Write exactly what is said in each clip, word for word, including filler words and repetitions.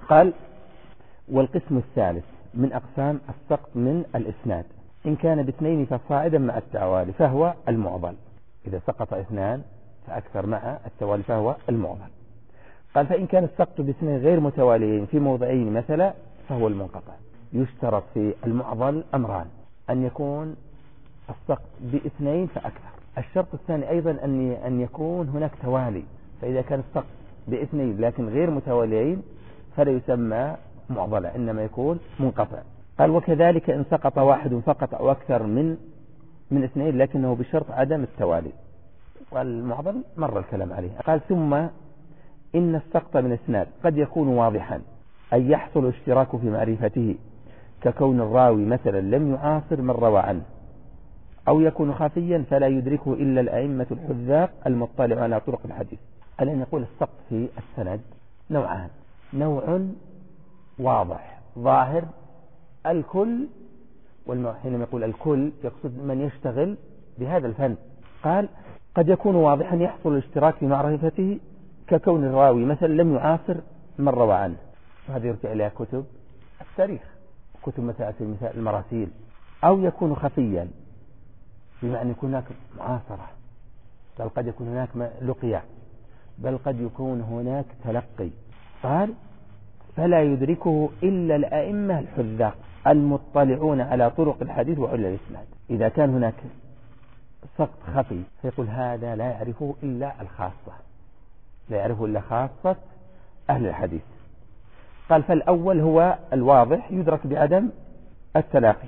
قال والقسم الثالث من أقسام السقط من الإسناد إن كان باثنين فصاعدا مع التوالي فهو المعضل. إذا سقط اثنان فأكثر مع التوالي فهو المعضل. قال فإن كان السقط باثنين غير متواليين في موضعين مثلا فهو المنقطع. يشترط في المعضل أمران: أن يكون السقط باثنين فأكثر. الشرط الثاني أيضا أن أن يكون هناك توالي، فإذا كان السقط باثنين لكن غير متواليين فلا يسمى معضلة، إنما يكون منقطع. قال وكذلك إن سقط واحد فقط أو أكثر من من اثنين لكنه بشرط عدم التوالي. والمعضل مر الكلام عليه. قال ثم إن السقط من الإسناد قد يكون واضحا أن يحصل اشتراك في معرفته ككون الراوي مثلا لم يعاصر من روى عنه، أو يكون خفيا فلا يدركه إلا الأئمة الحذاق المطلع على طرق الحديث. قال أن يقول السقط في السند نوعان: نوع واضح ظاهر الكل، حينما يقول الكل يقصد من يشتغل بهذا الفن. قال قد يكون واضحا يحصل الاشتراك في معرفته ككون الراوي مثلا لم يعاصر من روى عنه، وهذا يرجع إلى كتب التاريخ، كتب مثلا المراسيل. أو يكون خفيا بمعنى يكون هناك معاصرة، بل قد يكون هناك لقيا، بل قد يكون هناك تلقي. قال فلا يدركه إلا الأئمة الحذاق المطلعون على طرق الحديث وعلى الإسناد. إذا كان هناك سقط خفي فيقول هذا لا يعرفه إلا الخاصة، لا يعرفه إلا خاصة أهل الحديث. قال فالأول هو الواضح يدرك بعدم التلاقي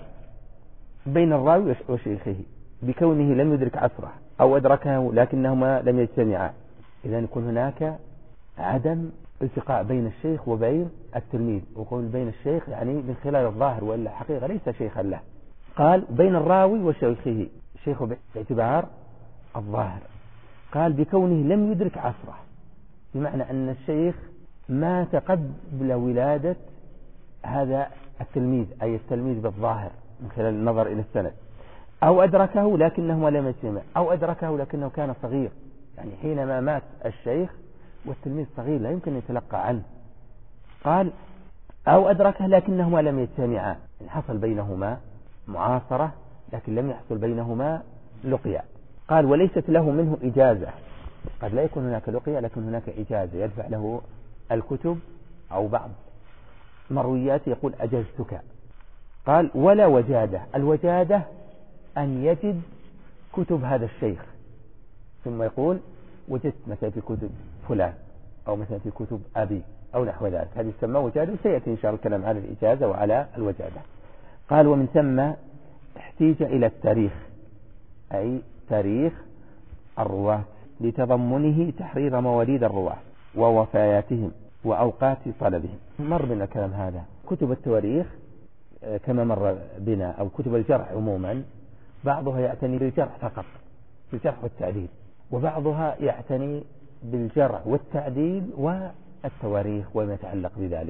بين الراوي وشيخه بكونه لم يدرك عصره أو أدركه لكنهما لم يجتمعا. إذا يكون هناك عدم التقاء بين الشيخ وبين التلميذ، وقول بين الشيخ يعني من خلال الظاهر وإلا حقيقة ليس شيخا له. قال بين الراوي وشيخه، شيخه باعتبار الظاهر. قال بكونه لم يدرك عصره، بمعنى أن الشيخ مات قبل ولادة هذا التلميذ، أي التلميذ بالظاهر من خلال النظر إلى السند، أو أدركه لكنه لم يجتمع، أو أدركه لكنه كان صغير، يعني حينما مات الشيخ والتلميذ صغير لا يمكن أن يتلقى عنه. قال أو أدركه لكنهما لم يجتمعا، حصل بينهما معاصرة لكن لم يحصل بينهما لقيا. قال وليست له منه إجازة. قد لا يكون هناك لقيا لكن هناك إجازة يدفع له الكتب أو بعض مرويات يقول أجزتك. قال ولا وجادة. الوجادة أن يجد كتب هذا الشيخ ثم يقول وجدت مثلا في كتب فلان أو مثلا في كتب أبي أو نحو ذلك، هذه تسمى وجادة، وسيأتي إن شاء الله الكلام على الإجازة وعلى الوجادة. قال ومن ثم احتيج إلى التاريخ، أي تاريخ الرواة لتضمنه تحرير مواليد الرواة ووفياتهم وأوقات طلبهم. مر بنا الكلام هذا. كتب التواريخ كما مر بنا أو كتب الجرح عموما بعضها يعتني بالجرح فقط، بالجرح والتعديل، وبعضها يعتني بالجرح والتعديل والتواريخ وما يتعلق بذلك.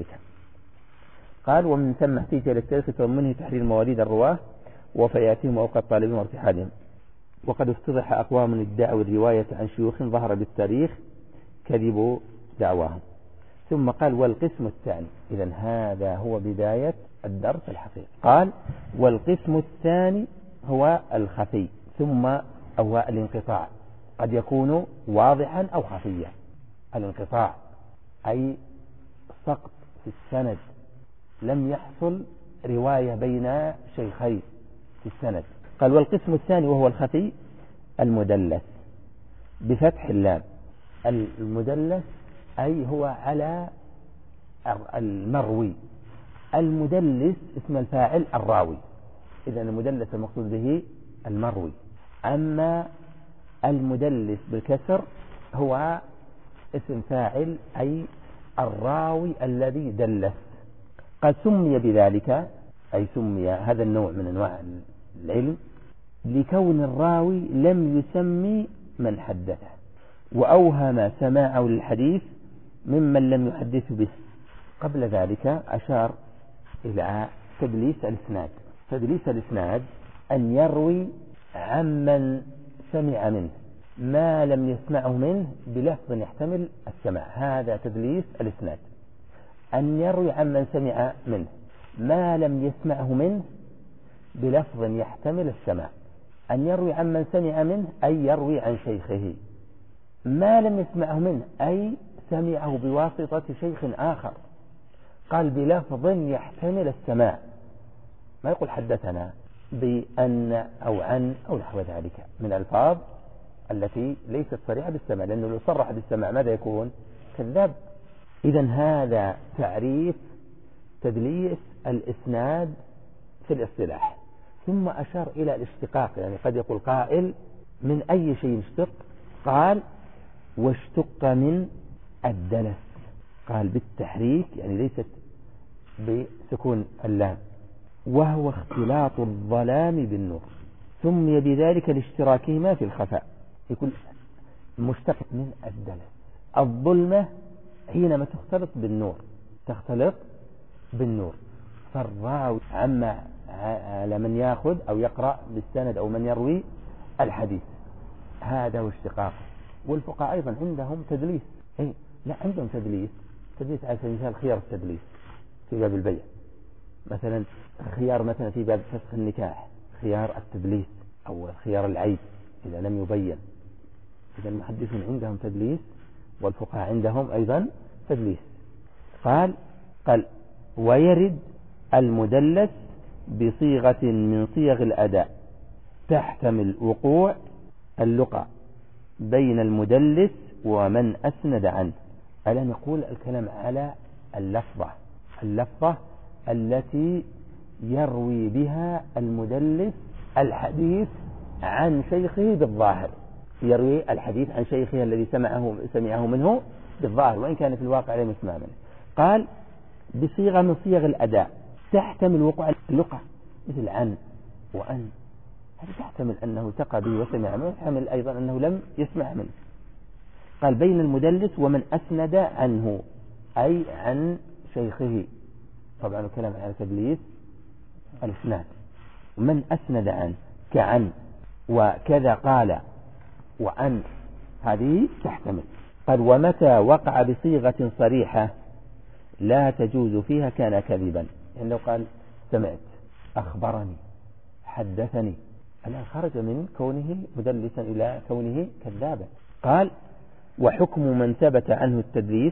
قال ومن ثم احتيج إلى التاريخ لتضمنه تحرير مواليد الرواة ووفياتهم وأوقات طالبهم وارتحالهم. وقد افتضح أقوام ادعوا الرواية عن شيوخ ظهر بالتاريخ كذبوا دعواهم. ثم قال والقسم الثاني. إذن هذا هو بداية الدرس الحقيقي. قال والقسم الثاني هو الخفي، ثم هو الانقطاع، قد يكون واضحا أو خفيا. الانقطاع أي سقط في السند، لم يحصل رواية بين شيخين في السند. قال والقسم الثاني وهو الخفي المدلس بفتح اللام. المدلس أي هو على المروي، المدلس اسم الفاعل الراوي، إذن المدلس المقصود به المروي. أما المدلس بالكسر هو اسم فاعل أي الراوي الذي دلس. قد سمي بذلك أي سمي هذا النوع من أنواع العلم لكون الراوي لم يسمي من حدثه وأوهم سماعه للحديث ممن لم يحدث به. قبل ذلك أشار إلى تدليس الإسناد. تدليس الإسناد أن يروي عمن سمع منه ما لم يسمعه منه بلفظ يحتمل السماع، هذا تدليس الإسناد. أن يروي عمن سمع منه ما لم يسمعه منه بلفظ يحتمل السماع. أن يروي عمن سمع منه أي يروي عن شيخه ما لم يسمعه منه أي سمعه بواسطة شيخ آخر. قال بلفظ يحتمل السماع، ما يقول حدثنا بأن أو عن أو نحو ذلك من الألفاظ التي ليست صريحة بالسماع، لأنه لو صرح بالسماع ماذا يكون؟ كذاب. إذن هذا تعريف تدليس الإسناد في الاصطلاح. ثم أشار إلى الاشتقاق، يعني قد يقول قائل من أي شيء اشتق؟ قال واشتق من الدلس. قال بالتحريك يعني ليست بسكون اللام، وهو اختلاط الظلام بالنور، سمي بذلك لاشتراكهما في الخفاء. يقول مشتق من الدلس. الظلمة حينما تختلط بالنور، تختلط بالنور، فالراوي عما على من يأخذ أو يقرأ بالسند أو من يروي الحديث، هذا هو اشتقاق. والفقهاء أيضا عندهم تدليس، أي لا عندهم تدليس تدليس على سبيل المثال خيار التدليس في باب البيع مثلا، خيار مثلا في باب فسخ النكاح خيار التدليس، أو خيار العيب إذا لم يبين. إذا المحدثون عندهم تدليس والفقهاء عندهم أيضا تدليس. قال قال ويرد المدلس بصيغة من صيغ الأداء تحتمل وقوع اللقى بين المدلس ومن أسند عنه. ألم يقول الكلام على اللفظة اللفظة التي يروي بها المدلس الحديث عن شيخه بالظاهر، يروي الحديث عن شيخه الذي سمعه سمعه منه بالظاهر وإن كان في الواقع لم يسمع منه. قال بصيغة من صيغ الأداء تحتمل وقوع اللقى مثل عن وأن، هذا تحتمل أنه تقى به وسمع منه، تحتمل أيضا أنه لم يسمع منه. قال بين المدلس ومن أسند عنه أي عن شيخه. طبعا الكلام على تدليس الإسناد. من أسند عنه كعن وكذا قال وأن، هذه تحتمل. قال ومتى وقع بصيغة صريحة لا تجوز فيها كان كذبا، يعني لو قال سمعت أخبرني حدثني، الآن خرج من كونه مدلسا إلى كونه كذابا. قال وحكم من ثبت عنه التدليس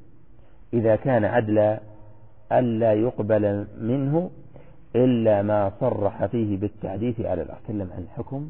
إذا كان عدلا ألا يقبل منه إلا ما صرح فيه بالتحديث على الأصل. تكلم عن حكم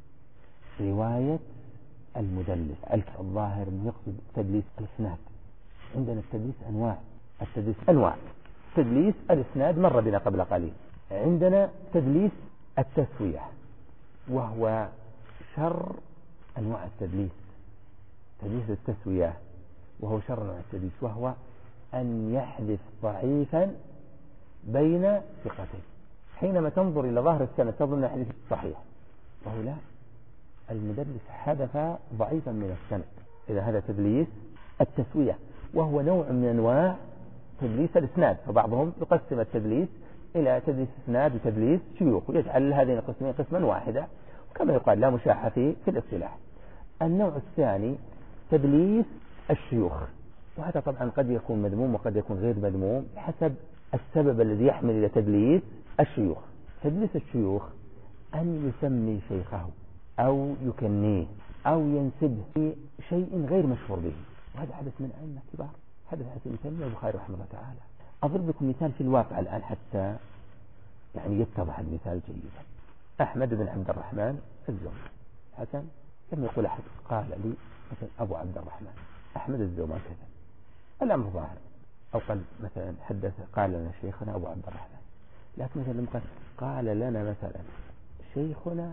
رواية المدلس. الظاهر يقصد تدليس الإسناد. عندنا التدليس أنواع، التدليس أنواع. تدليس الإسناد مر بنا قبل قليل. عندنا تدليس التسوية وهو شر أنواع التدليس. تدليس التسوية وهو شر أنواع التدليس، وهو أن يحذف ضعيفا بين ثقتين. حينما تنظر إلى ظاهر السند تظن الحديث صحيح، وهو لا، المدلس حذف ضعيفا من السند. إذا هذا تدليس التسوية، وهو نوع من أنواع تدليس الإسناد. فبعضهم يقسم التدليس إلى تدليس إسناد وتدليس شيوخ، ويجعل هذين القسمين قسما واحدا، وكما يقال لا مشاحة في في الاصطلاح. النوع الثاني تدليس الشيوخ، وهذا طبعا قد يكون مذموم وقد يكون غير مذموم حسب السبب الذي يحمل إلى تدليس الشيوخ. تدليس الشيوخ أن يسمي شيخه أو يكنيه أو ينسبه شيء غير مشهور به، وهذا حدث من أئمة كبار، حدث عن ابن تيمية والبخاري رحمه الله تعالى. أضرب لكم مثال في الواقع الآن حتى يعني يتضح المثال جيدا. أحمد بن عبد الرحمن الزومي حسن، لم يقول أحد قال لي مثلا أبو عبد الرحمن أحمد الزومي كذا، الأمر ظاهر. أو قال مثلا حدث قال لنا شيخنا أبو عبد الرحمن، لكن مثلا لما قال قال لنا مثلا شيخنا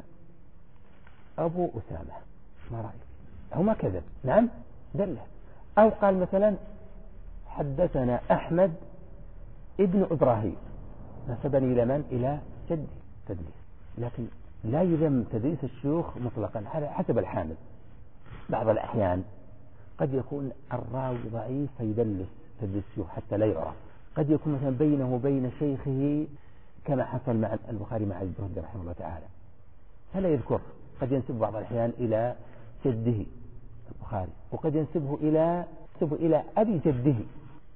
أبو أسامة، ما رأيك؟ هو ما كذب، نعم دله. أو قال مثلا حدثنا أحمد ابن إبراهيم، نسبني إلى من؟ إلى جدي، تدليس. لكن لا يذم تدليس الشيوخ مطلقا حسب الحامل. بعض الأحيان قد يكون الراوي ضعيف فيدلس تدليس الشيوخ حتى لا يعرف. قد يكون مثلا بينه وبين شيخه كما حصل مع البخاري مع الزهري رحمه الله تعالى فلا يذكر. قد ينسب بعض الأحيان إلى جده البخاري، وقد ينسبه إلى ينسبه إلى أبي جده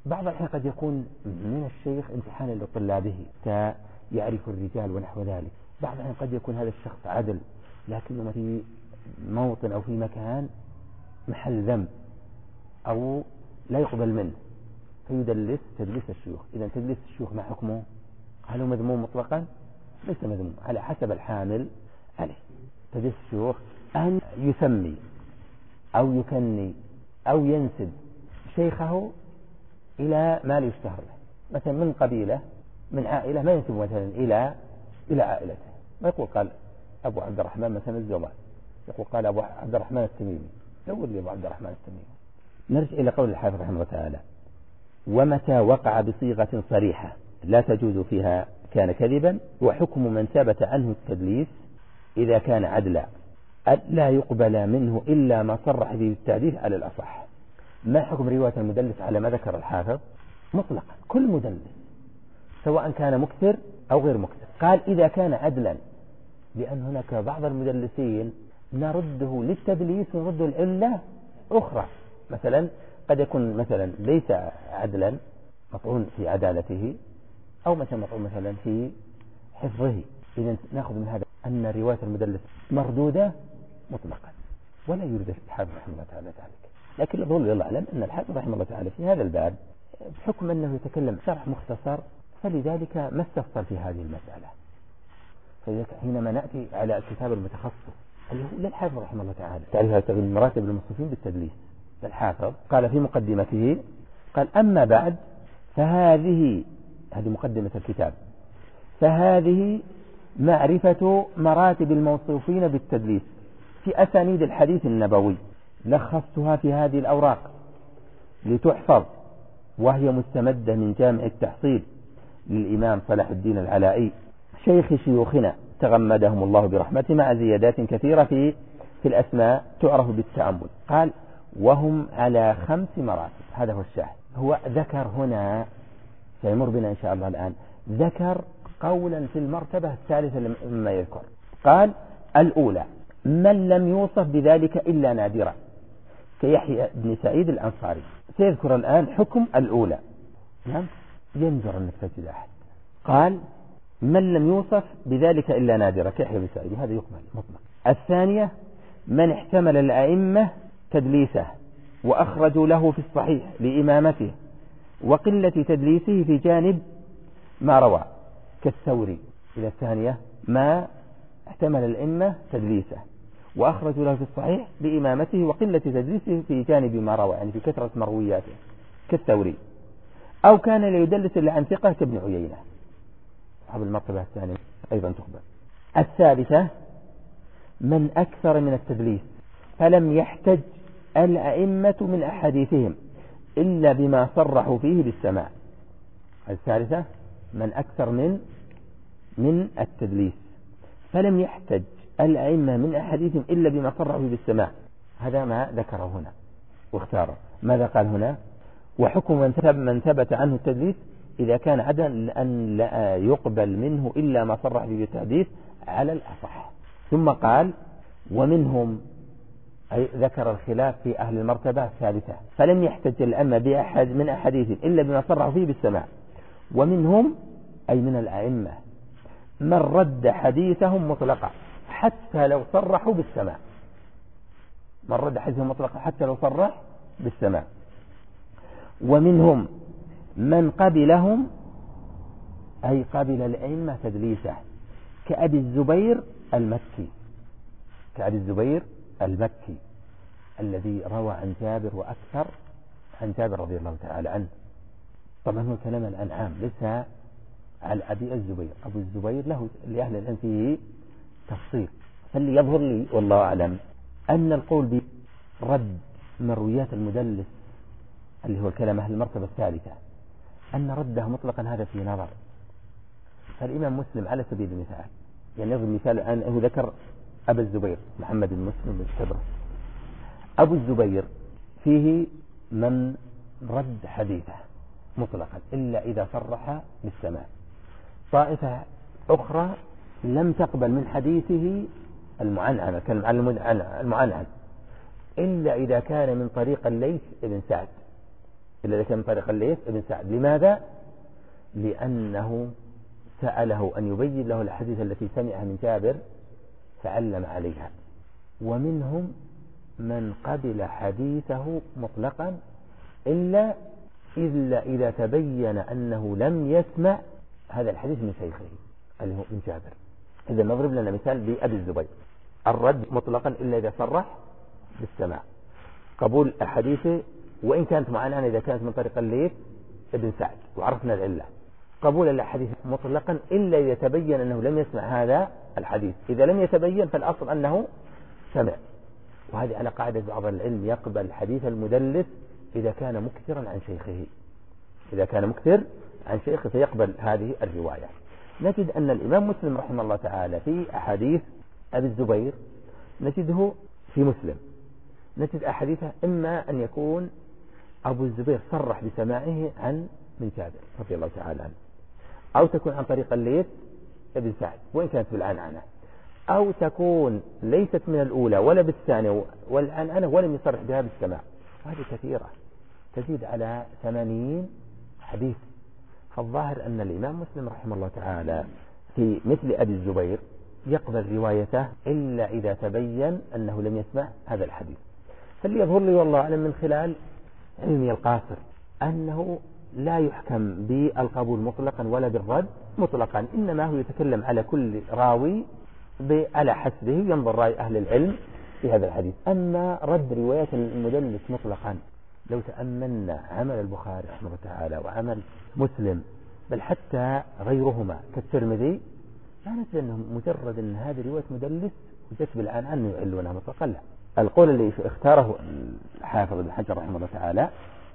بعض الأحيان قد يكون من الشيخ امتحانا لطلابه يعرف الرجال ونحو ذلك. بعض الأحيان قد يكون هذا الشخص عدل لكنه في موطن أو في مكان محل ذنب أو لا يقبل منه فيدلس تدليس الشيوخ. إذا تدليس الشيوخ ما حكمه؟ هل هو مذموم مطلقا؟ ليس مذموم، على حسب الحامل عليه. تدليس الشيوخ أن يسمي أو يكني أو ينسب شيخه إلى ما لا يشتهر له، مثلا من قبيلة من عائلة ما ينسب مثلا إلى إلى عائلته، ما يقول قال أبو عبد الرحمن مثلا الزوال، يقول قال أبو عبد الرحمن التميمي، يقول لي أبو عبد الرحمن التميمي. نرجع إلى قول الحافظ رحمه الله تعالى: ومتى وقع بصيغة صريحة لا تجوز فيها كان كذبا، وحكم من ثبت عنه التدليس إذا كان عدلا لا يقبل منه إلا ما صرح به التحديث على الأصح. ما حكم رواية المدلس على ما ذكر الحافظ؟ مطلقا كل مدلس سواء كان مكثر أو غير مكثر. قال إذا كان عدلا، لأن هناك بعض المدلسين نرده للتدليس ونرده العلة أخرى، مثلا قد يكون مثلا ليس عدلا مطعون في عدالته أو مثلا مطعون مثلا في حفظه. إذا نأخذ من هذا أن رواية المدلس مردودة مطلقا، ولا يريد الحافظ رحمه الله تعالى ذلك. لكن الظل الله أعلم أن الحافظ رحمه الله تعالى في هذا الباب بحكم أنه يتكلم شرح مختصر فلذلك ما استفصل في هذه المسألة. فلذلك حينما نأتي على الكتاب المتخصص اللي هو للحافظ رحمه الله تعالى تعرف مراتب المصنفين بالتدليس، الحافظ قال في مقدمته قال: أما بعد فهذه هذه مقدمة الكتاب، فهذه معرفة مراتب الموصوفين بالتدليس في أسانيد الحديث النبوي، لخصتها في هذه الأوراق لتحفظ، وهي مستمدة من جامع التحصيل للإمام صلاح الدين العلائي شيخ شيوخنا تغمدهم الله برحمته، مع زيادات كثيرة في في الأسماء تعرف بالتأمل. قال: وهم على خمس مراتب. هذا هو الشاهد. هو ذكر هنا سيمر بنا إن شاء الله الآن، ذكر قولا في المرتبة الثالثة مما يذكر. قال: الأولى من لم يوصف بذلك إلا نادرا كيحيى بن سعيد الأنصاري. سيذكر الآن حكم الأولى. نعم، ينظر أنك تجد أحد قال: من لم يوصف بذلك إلا نادرا كيحيى بن سعيد، هذا يقبل مطلق. الثانية من احتمل الأئمة تدليسه وأخرجوا له في الصحيح لإمامته وقلة تدليسه في جانب ما روى كالثوري. إلى الثانية ما احتمل الأئمة تدليسه وأخرجوا له في الصحيح لإمامته وقلة تدليسه في جانب ما روى، يعني في كثرة مروياته كالثوري، أو كان ليدلس إلا عن ثقة كابن عيينة. أصحاب المرتبة الثانية أيضا تقبل. الثالثة من أكثر من التدليس فلم يحتج الأئمة من أحاديثهم إلا بما صرحوا فيه بالسماع. الثالثة من أكثر من من التدليس فلم يحتج الأئمة من أحاديثهم إلا بما صرحوا فيه بالسماع. هذا ما ذكره هنا واختاره. ماذا قال هنا؟ وحكم من ثبت عنه التدليس إذا كان عدلا أن لا يقبل منه إلا ما صرح به بالتحديث على الأصح. ثم قال: ومنهم، أي ذكر الخلاف في أهل المرتبة الثالثة، فلم يحتج الأئمة بأحد من أحاديث إلا بما صرحوا فيه بالسماع. ومنهم، أي من الأئمة، من رد حديثهم مطلقا حتى لو صرحوا بالسماع. من رد حديثهم مطلقا حتى لو صرح بالسماع. ومنهم من قبلهم، أي قبل الأئمة تدليسه، كأبي الزبير المكي كأبي الزبير المكي الذي روى عن جابر وأكثر عن جابر رضي الله تعالى عنه. طبعا هو كلام الأنعام ليس على أبي الزبير. أبو الزبير له لأهل العلم فيه تفصيل، فاللي يظهر لي والله أعلم أن القول برد مرويات المدلس اللي هو الكلام أهل المرتبة الثالثة أن رده مطلقا هذا في نظر. فالإمام مسلم على سبيل المثال، يعني يضرب مثال أنه ذكر أبا الزبير محمد بن مسلم بن الشبرس. أبو الزبير فيه من رد حديثه مطلقا إلا إذا صرح بالسماع. طائفة أخرى لم تقبل من حديثه المعنعن، كان المعنعن إلا إذا كان من طريق الليث بن سعد إلا إذا كان من طريق الليث ابن سعد. لماذا؟ لأنه سأله أن يبين له الحديث التي سمعها من جابر فعلم عليها. ومنهم من قبل حديثه مطلقا إلا إلا إذا تبين أنه لم يسمع هذا الحديث من شيخه اللي هو من جابر. إذا نضرب لنا مثال بأبي الزبير، الرد مطلقا إلا إذا صرح بالسماع. قبول أحاديثه وإن كانت معنا إذا كانت من طريق الليث ابن سعد وعرفنا العلة. قبول الأحاديث مطلقا إلا إذا تبين أنه لم يسمع هذا الحديث. إذا لم يتبين فالأصل أنه سمع. وهذه على قاعدة بعض العلم يقبل حديث المدلس إذا كان مكثرا عن شيخه. إذا كان مكثر عن شيخه فيقبل هذه الرواية. نجد أن الإمام مسلم رحمه الله تعالى في أحاديث أبي الزبير نجده في مسلم، نجد أحاديثه إما أن يكون أبو الزبير صرح بسماعه عن من جابر رضي الله تعالى عنه، أو تكون عن طريق الليث ابن سعد وإن كانت بالعنعنة، أو تكون ليست من الأولى ولا بالثانية والعنعنة ولم يصرح بها بالسماع. هذه كثيرة تزيد على ثمانين حديث. فالظاهر أن الإمام مسلم رحمه الله تعالى في مثل أبي الزبير يقبل روايته إلا إذا تبين أنه لم يسمع هذا الحديث. فاللي يظهر لي والله أعلم من خلال علمي القاصر أنه لا يحكم بالقبول مطلقا ولا بالرد مطلقا، إنما هو يتكلم على كل راوي على حسبه، ينظر رأي أهل العلم في هذا الحديث. أما رد رواية المدلس مطلقا، لو تأملنا عمل البخاري رحمه الله تعالى وعمل مسلم بل حتى غيرهما كالترمذي، لا نجد أنه مجرد أن هذه رواية مدلس وجت بالآن عنه يعلونها مطلقا. لا، القول اللي اختاره الحافظ ابن حجر رحمه الله تعالى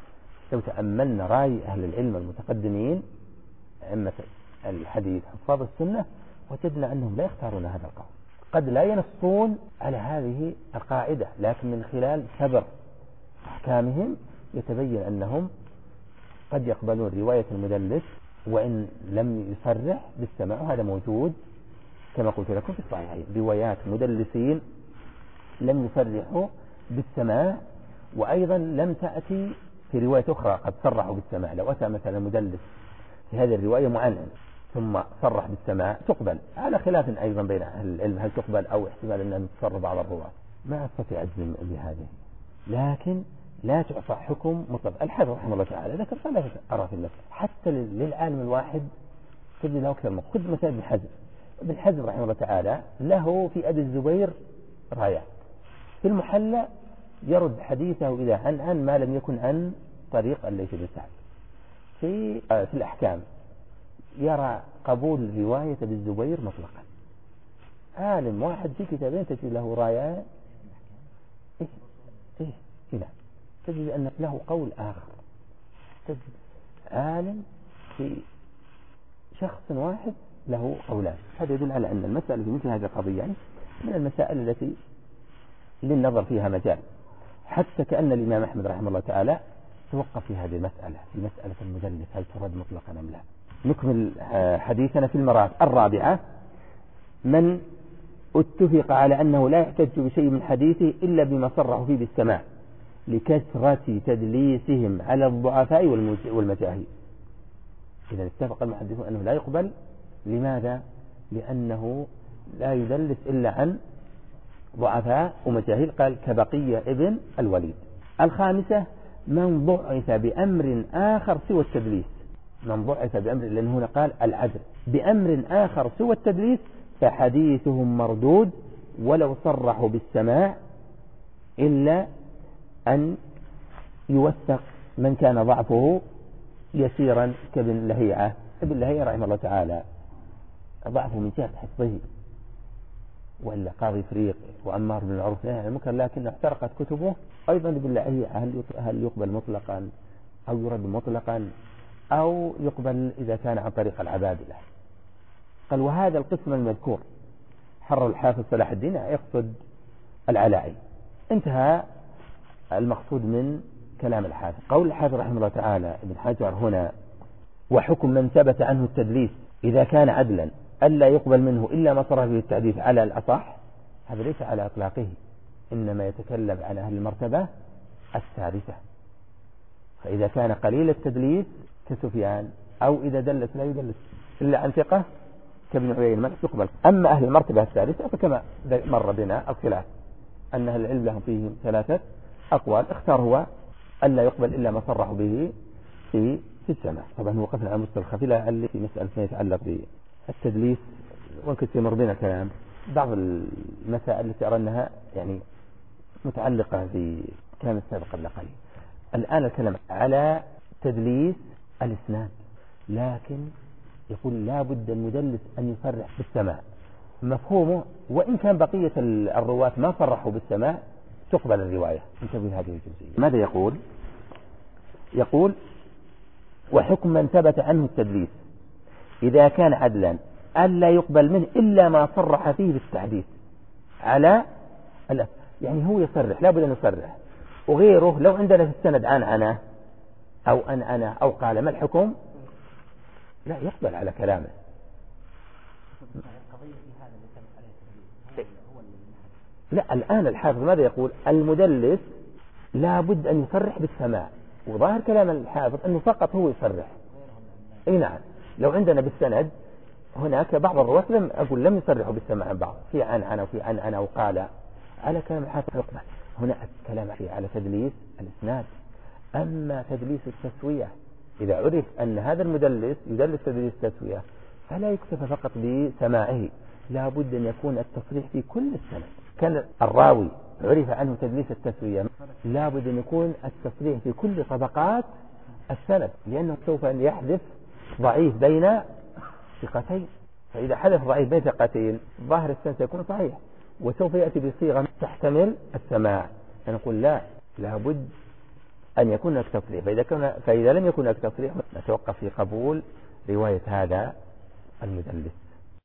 لو تأملنا رأي أهل العلم المتقدمين أئمة الحديث حفاظ السنة وجدنا أنهم لا يختارون هذا القول. قد لا ينصون على هذه القاعدة، لكن من خلال سبر أحكامهم يتبين أنهم قد يقبلون رواية المدلس وإن لم يصرح بالسماع. وهذا موجود كما قلت لكم في الصحيحين، روايات مدلسين لم يصرحوا بالسماع، وأيضا لم تأتي في رواية أخرى قد صرحوا بالسماع. لو أتى مثلا مدلس في هذه الرواية معنعن ثم صرح بالسماع تقبل، على خلاف أيضا بين أهل العلم هل تقبل أو احتمال أن تصرف بعض الرواة. ما أستطيع أجزم بهذه، لكن لا تعطى حكم مطلق. الحافظ رحمه الله تعالى ذكر ثلاثة أرى في النفس حتى للعالم الواحد تجد له أكثر من خذ مثال ابن حزم. ابن حزم رحمه الله تعالى له في أبي الزبير رايات. في المحلى يرد حديثه إذا عن عن ما لم يكن عن طريق الليث بن سعد. في آه في الأحكام يرى قبول رواية أبي الزبير مطلقا. عالم واحد في كتابين تجد له رايات. إيه إيه إيه تجد أن له قول آخر. تجد عالم في شخص واحد له قولان. هذا يدل على أن المسألة في مثل هذه القضية يعني من المسائل التي للنظر فيها مجال، حتى كأن الإمام أحمد رحمه الله تعالى توقف في هذه المسألة، في مسألة المدلس هل ترد مطلقا أم لا. نكمل حديثنا في المراتب الرابعة. من اتفق على أنه لا يحتج بشيء من حديثه إلا بما صرحوا فيه بالسماع لكثرة تدليسهم على الضعفاء والمجاهيل. إذا اتفق المحدثون أنه لا يقبل. لماذا؟ لأنه لا يدلس إلا عن ضعفاء ومجاهيل، قال كبقية ابن الوليد. الخامسة من ضعف بأمر آخر سوى التدليس. من ضعف بأمر، لأن هنا قال العدل، بأمر آخر سوى التدليس فحديثهم مردود ولو صرحوا بالسماع إلا أن يوثق من كان ضعفه يسيرا كابن لهيعة. ابن لهيعة رحمه الله تعالى ضعفه من جهة حفظه، وإلا قاضي فريق وأمار بن العروف نهى عن المنكر، لكن احترقت كتبه. أيضا ابن لهيعة هل يقبل مطلقا أو يرد مطلقا أو يقبل إذا كان عن طريق العبادلة. قال وهذا القسم المذكور حرر الحافظ صلاح الدين يقصد العلاعي. انتهى المقصود من كلام الحافظ. قول الحافظ رحمه الله تعالى ابن حجر هنا وحكم من ثبت عنه التدليس إذا كان عدلا ألا يقبل منه إلا ما صرح به التحديث على الأصح. هذا ليس على إطلاقه، إنما يتكلم عن أهل المرتبة الثالثة. فإذا كان قليل التدليس كسفيان أو إذا دلس لا يدلس إلا عن ثقة كابن عيينة ما تقبل. أما أهل المرتبة الثالثة فكما مر بنا الخلاف أن أهل العلم لهم فيه ثلاثة أقوال، اختار هو ألا يقبل إلا ما صرح به في في السماع. طبعا هو وقفنا على مستوى الخفي اللي في مسألة ما يتعلق بالتدليس، ويمكن يمر بنا كلام بعض المسائل التي أرى أنها يعني متعلقة بكلام السابق قبل قليل. الآن الكلام على تدليس الإسناد، لكن يقول لا بد المدلس أن يصرح بالسماع. مفهومه وإن كان بقية الرواة ما صرحوا بالسماع تقبل الرواية. انتبه هذه الجزئية. ماذا يقول؟ يقول وحكم من ثبت عنه التدليس إذا كان عدلا ألا يقبل منه إلا ما صرح فيه بالتحديث على الأ... يعني هو يصرح لا بد أن يصرح، وغيره لو عندنا في السند عن أنا أو أن أنا أو قال ما الحكم لا يقبل على كلامه. لا الآن الحافظ ماذا يقول؟ المدلس لا بد أن يصرح بالسماع، وظاهر كلام الحافظ أنه فقط هو يصرح. اي نعم، لو عندنا بالسند هناك بعض الرواة لم أقول لم يصرحوا بالسماع عن بعض، في عن أنا وفي عن أنا وقال على كلام الحافظ يقبل. هنا الكلام فيه على تدليس الإسناد. أما تدليس التسوية إذا عرف أن هذا المدلس يدلس تدليس التسوية فلا يكتفى فقط بسماعه، لا بد أن يكون التصريح في كل السند. كان الراوي عرف عنه تدليس التسوية لا بد أن يكون التصريح في كل طبقات السند، لأنه سوف أن يحدث ضعيف بين ثقتين، فإذا حدث ضعيف بين ثقتين ظاهر السند سيكون صحيح، وسوف يأتي بصيغة تحتمل السماع. فنقول لا لا بد أن يكون هناك تصريح، فإذا, كان فإذا لم يكن هناك تصريح نتوقف في قبول رواية هذا المدلس.